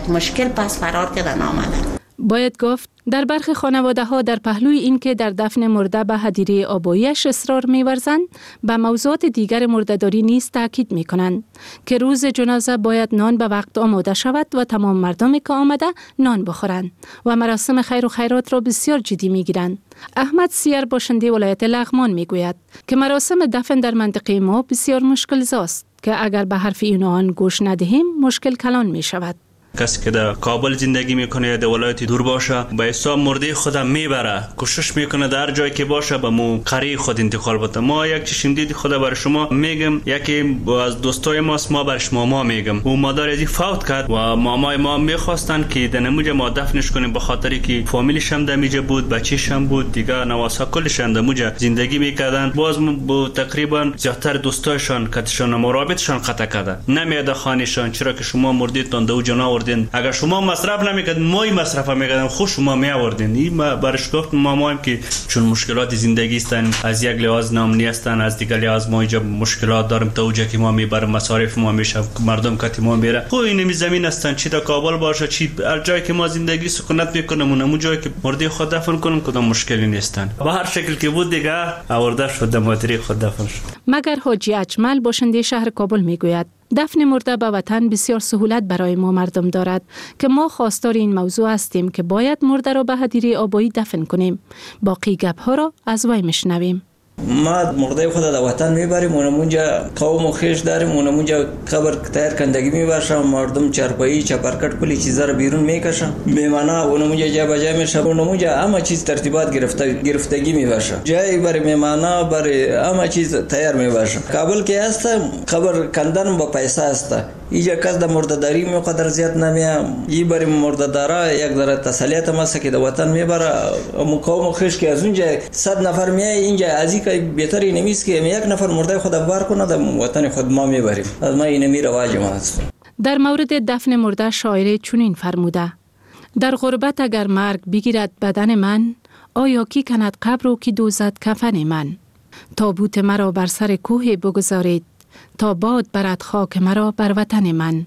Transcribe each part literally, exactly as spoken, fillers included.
مشکل پس فرار کردن آمدن. باید گفت در برخی خانواده ها در پهلوی این که در دفن مرده به هدیره آباییش اصرار می‌ورزند، به موضوعات دیگر مرده‌داری نیز تاکید می‌کنند که روز جنازه باید نان به وقت آماده شود و تمام مردمی که آمده نان بخورند و مراسم خیر و خیرات را بسیار جدی می‌گیرند. احمد سیر باشنده ولایت لغمان می‌گوید که مراسم دفن در منطقه ما بسیار مشکل زاست که اگر به حرف این و آن گوش ندهیم مشکل کلان می‌شود. کسی که در کابل زندگی میکنه یا در ولایت دور باشه به حساب مرده خودم میبره، کوشش میکنه در جایی که باشه به مو قریه خود انتقال بده. ما یک چشم دید خدا برای شما میگم، یکی از دوستای ماست، ما برش ماما میگم، او مادر ازی فوت کرد و مامای ما میخواستن که دنموجه ما دفنش کنیم به خاطری که فامیلش هم دمیجه بود، بچه‌ش هم بود، دیگه نواسا کلش هم دموجه زندگی میکردن. باز با تقریبا زیادتر دوستایشان کتشان مرابطشان قطع کرده، نمیاد خانهشان، چرا که شما مردیتون دو جنا. اگر شما مصرف نمیکرد مای مصرف میکردم خود شما می آوردین. این برش گفت مامایم که چون مشکلات زندگی هستن، از یک لحاظ نامنی هستن، از دیگر لحاظ ما اینجا مشکلات داریم، تا اونجا که ما میبریم مصارف ما میشه، مردم کتی ما میره خو این زمین هستن، چی در کابل باشه چی هر جایی که ما زندگی سکونت میکنیم اون جایی که مرده خود دفن کنیم کدام مشکلی نیستن. به هر شکل که بود دیگه آورده شد مادری خود دفن شد. مگر حاجی اجمل باشنده شهر کابل میگوید دفن مرده به وطن بسیار سهولت برای ما مردم دارد که ما خواستار این موضوع هستیم که باید مرده را به هدیره آبایی دفن کنیم. باقی گپ ها را از وی میشنویم. ما مرده خود در وطن میبریم، اونمونجا قوم و خیش داریم، اونمونجا قبر تایر کندگی میبرشم، مردم چرپایی چپرکٹ کلی چیزا رو بیرون میکشم، میمانا اونمونجا جا بجا میشه، اونمونجا همه چیز ترتیبات گرفته گرفتگی میبرشم، جایی برای میمانا برای همه چیز تیار میبرشم. کابل که هست قبر کندن با پیسه هست، اینجا کس در مرده‌داری میقدر زیاد نمیام، ای برای مرده‌دارا یک ذره تسلیت ماست که در وطن میبره. قوم و خیش که از اونجا صد نفر میای اینجا ازی که بهتری نمیست که یک نفر مرده خود بار کنه در وطن خود ما میبریم. از ما این می رواج ما هست. در مورد دفن مرده شاعر چنین فرموده: در غربت اگر مرگ بگیرد بدن من، آیا کی کند قبر و کی دوزد کفن من؟ تابوت مرا بر سر کوه بگذارید تا باد برد خاک مرا بر وطن من.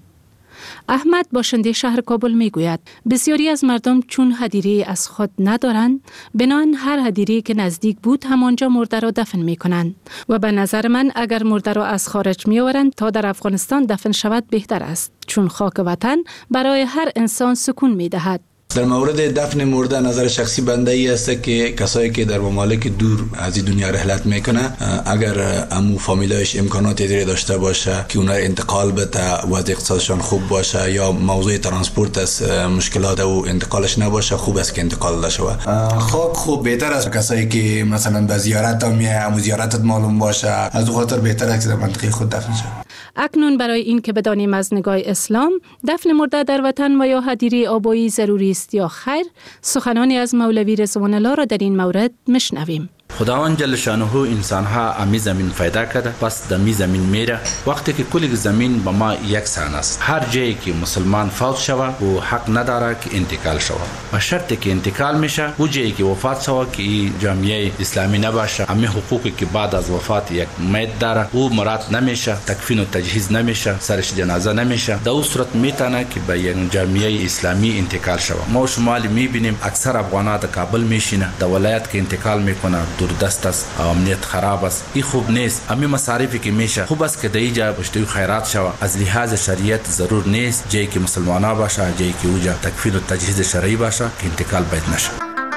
احمد باشنده شهر کابل میگوید بسیاری از مردم چون هدیره از خود ندارند، بنابراین هر هدیره که نزدیک بود همانجا مرده را دفن میکنند و به نظر من اگر مرده را از خارج میآورند تا در افغانستان دفن شود بهتر است، چون خاک وطن برای هر انسان سکون میدهد. در مورد دفن مرده نظر شخصی بنده ای است که کسایی که در ممالک دور از این دنیا رحلت میکنه، اگر امو فامیلایش امکانات دیگه داشته باشه که اونها انتقال بده، وضع اقتصادشان خوب باشه یا موضوع ترانسپورت از مشکلات او انتقالش نباشه، خوب است که انتقال داده شود. خاک خوب بهتر است کسایی که مثلا به زیارت هم میه، امو زیارتت معلوم باشه، از اون خاطر بهتر است که در منطقه خود دفن شود. اکنون برای این که بدانیم از نگاه اسلام دفن مرده در وطن و یا هدیره آبایی ضروری است یا خیر، سخنانی از مولوی رضوان الله را در این مورد مشنویم. خداوند جل شانه انسان ها امی زمین پیدا کرده، پس دمی زمین میره. وقتی که کل زمین با ما یکسان است، هر جایی که مسلمان فوت شوه و حق نداره که انتقال شوه و شرطی که انتقال میشه و جایی که وفات شوه که جامعه اسلامی نباشه، امی حقوقی که بعد از وفات یک میت داره او مراد نمیشه، تکفین و تجهیز نمیشه، سرش جنازه نمیشه، در اون صورت میتونه که به یک جامعه اسلامی انتقال شوه. ما شمالی میبینیم اکثر افغانان در کابل میشینه، در ولایت که انتقال میکنه دور دست است، امنیت خراب است، این خوب نیست. امی مصارفی که میشه خوب است که در اینجا پشتوی خیرات شوه. از لحاظ شریعت ضرور نیست جایی که مسلمانا باشه، جایی که اوجا تکفین و تجهیز شرعی باشه که انتقال باید نشه.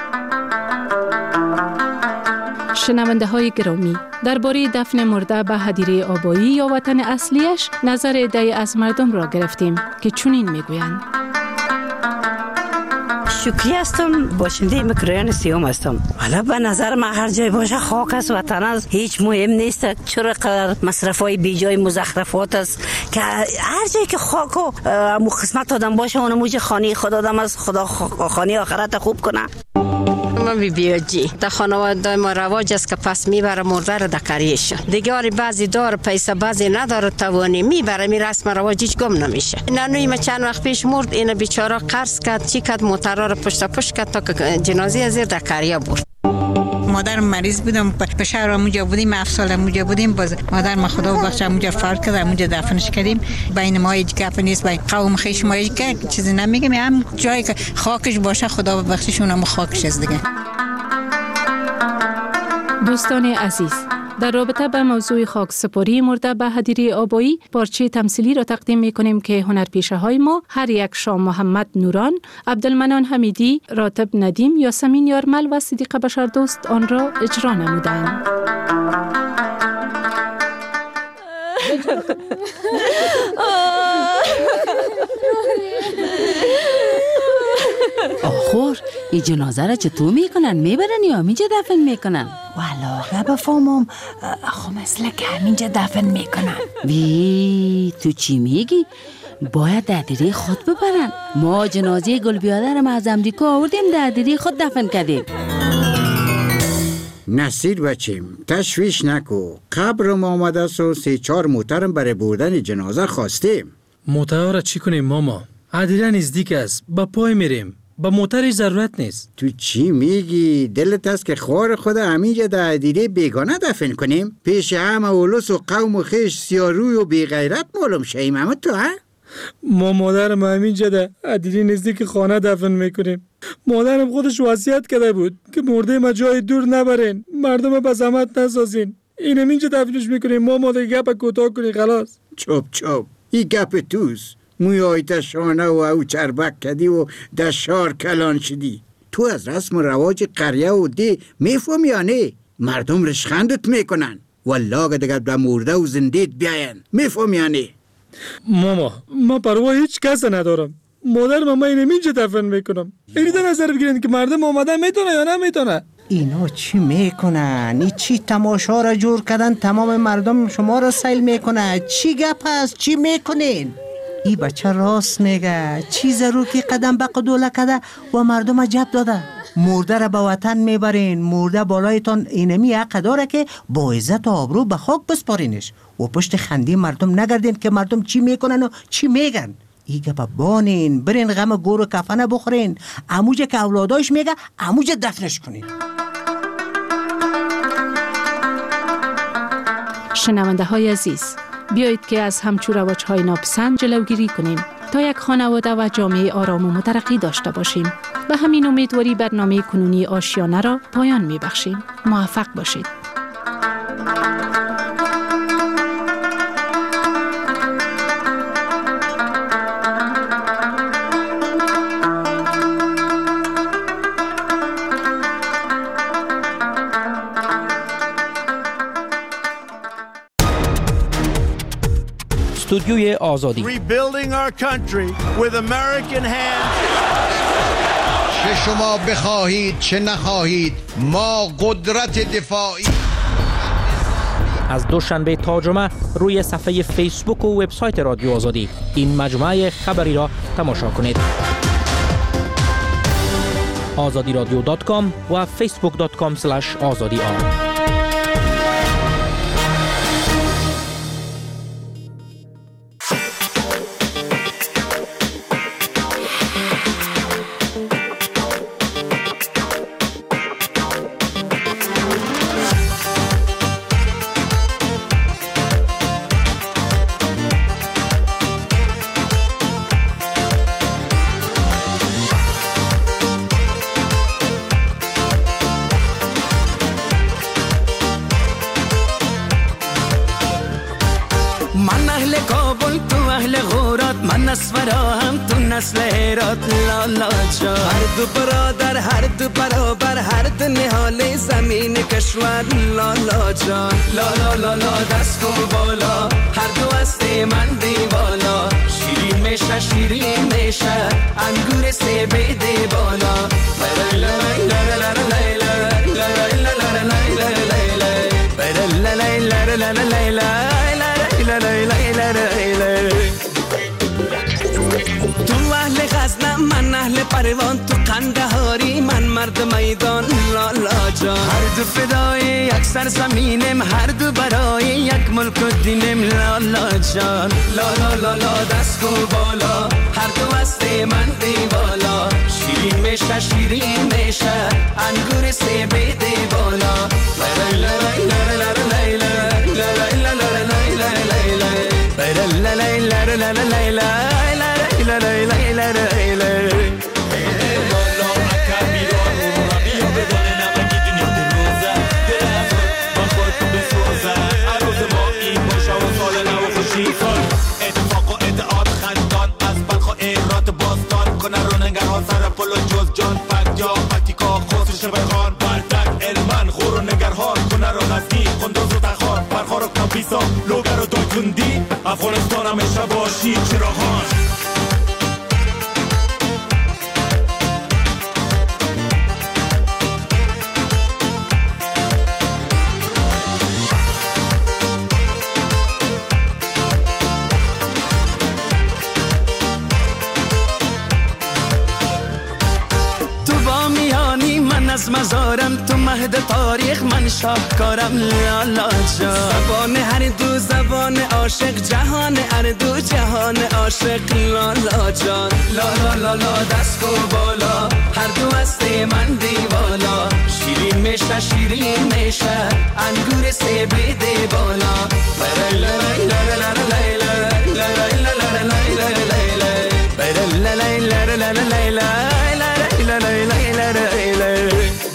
شنونده های گرامی، درباره دفن مرده به هدیره آبایی یا وطن اصلیش نظر عده‌ای از مردم را گرفتیم که چنین میگویند. شکری هستم، باشنده مکرایان سیوم هستم. حالا به نظر من هر جای باشه خاک است، وطن است، هیچ مهم نیست. چرا قدر مصرفای بی جای مزخرفات است که هر جایی که خاک و مو قسمت آدم باشه اون موجه خانه خود آدم است، خدا خانه آخرت خوب کنه. من بی بیاجی در خانواده ما رواج است که پس میبره مرده رو دکریش دیگه، بعضی دار پیسه بعضی نداره توانی میبره، می رسم رواج هیچ گم نمیشه. نانوی ما چند وقت پیش مرد، این بیچاره قرض کرد چی کرد موترا رو پشت پشت کرد تا که جنازه از زیر دکریا برد. مادرم مریض بودم به شهر اونجا بودیم، هفت سال اونجا بودیم. باز مادر ما خدا بخشه اونجا فرار کرد، اونجا دفنش کردیم. بین ما هیچ گپ نیست، بین قوم خیش ما هیچ چیزی نمیگیم. هم جایی که خاکش باشه خدا ببخشیشون، هم خاکش از دیگه. دوستان عزیز، در رابطه با موضوع خاکسپاری مرده به هدیره آبایی پارچه تمثیلی را تقدیم می کنیم که هنرپیشه های ما هر یک شاه محمد نوران، عبدالمنان حمیدی، راتب ندیم، یاسمین یارمل و صدیقه بشردوست آن را اجرا نمودند. آخور این جنازه را چطور میکنن؟ میبرن یا همینجا دفن میکنن؟ والا بفهمم، خب مثل که همینجا دفن میکنن. وی تو چی میگی؟ باید دردیری خود ببرن. ما جنازه گل بیادرم از امریکا آوردیم، دردیری خود دفن کردیم. نصیر بچیم تشویش نکو، قبرم آمده سو سه چار موترم برای بردن جنازه خواستیم. موتر را چی کنیم ماما؟ عدیره نزدیک است، با پای میریم، با موترش ضرورت نیست. تو چی میگی؟ دلت است که خوار خود همینجا در عدیره بیگانه دفن کنیم؟ پیش همه اولوس و قوم و خیش سیاروی و بیغیرت معلوم شیم اما تو ها؟ ما مادرم همینجا در عدیره نزدیک خانه دفن میکنیم. مادرم خودش وصیت کرده بود که مرده ما جای دور نبرین، مردم به زحمت نسازین. این همینجا دفنش میکنیم. ما مادر گپ کوتاه کنی خلاص. چوب چوب ای گپ توست. موی آیت شانه و او چربک کدی و در شار کلان شدی. تو از رسم و رواج قریه و دی میفهم یا نه؟ مردم رشخندت میکنن والله دیگر به مرده و زندیت بیاین. میفهم یا نه؟ ماما ما پروا هیچ کس ندارم. مادر ماما این همینجا دفن میکنم. اینی در نظر بگیرین که مردم آمدن میتونه یا نمیتونه. اینا چی میکنن؟ این چی تماشا را جور کردن؟ تمام مردم شما را سیل میکنه. چی گپ است؟ چی میکنین؟ ای بچه راست میگه. چی ضرور که قدم به قدوله کده و مردم عجب داده. مرده را به وطن میبرین، مرده بالایتان اینمی حق داره که با عزت و آبرو به خاک بسپارینش و پشت خندی مردم نگردین که مردم چی میکنن و چی میگن. ای گپ بانین، برین غم گور و کفنه بخورین. عموجه که اولاداش میگه عموجه دفنش کنین. شنونده های عزیز، بیایید که از همچو رواج های ناپسند جلوگیری کنیم تا یک خانواده و جامعه آرام و مترقی داشته باشیم. به همین امیدواری برنامه کنونی آشیانه را پایان می بخشیم. موفق باشید. استودیوی آزادی. Rebuilding our country with American hands. چه شما بخواهید چه نخواهید ما قدرت دفاعی. از دوشنبه تا جمعه روی صفحه فیسبوک و وبسایت رادیو آزادی این مجموعه خبری را تماشا کنید. آزادی رادیو دات کام و فیسبوک دات کام اسلش آزادی آر. نسل هرات لالا جا هر دو برادر هر دو برابر هر دو نهال زمین کشور لالا جان لالا لالا دست کن بالا هر دو است من دیوالا شیرین میشه شیرین میشه انگور سه بیده بالا من اهل پروان تو قندهاری من مرد میدان لالا جان هر دو فدای یک سرزمینم هر دو برای یک ملک و دینم لالا جان لالا لالا دست کو بالا هر دو است من دیوالا شیرین میشه شیرین میشه انگور سیب ده بالا لا لا لا لا لا لا لا لا لا لا لا اتفاق و ادعاد خندان از بلخ و ایرات باستان کنه رو نگرها سر پل و جز جان پک یا پتیکا خسر شبخان بردک علمن خور و نگرها کنه رو غزنی خندوز و تخار پرخار و کمپیسا لوگر و دایتوندی افغانستان همیشه باشی چراغان از مزارم تو مهد تاریخ من شاهکارم لالا جا زبان هر دو زبان عاشق جهان هر دو جهان عاشق لالا جان لالا لالا دست و بالا هر دو هست من دیوالا شیرین میشه شیرین میشه انگور سیب ده بالا لا لا لا لا لا لا لا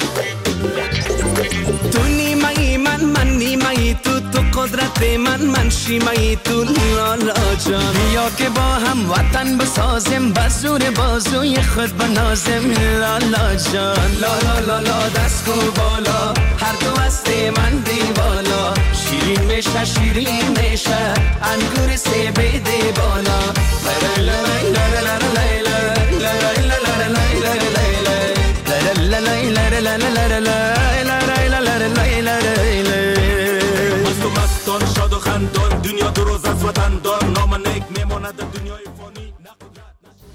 تو نیمه‌ای من من نیمه‌ای تو تو قدرت من من شیمه‌ای تو لالا جان بیا که با هم وطن بسازیم بزور بازوی خود بنازیم لالا جان لالا لالا دست کو بالا هر دو هست من دیوالا شیرین میشه شیرین میشه انگور سیب ده بالا لا لا لا لا لا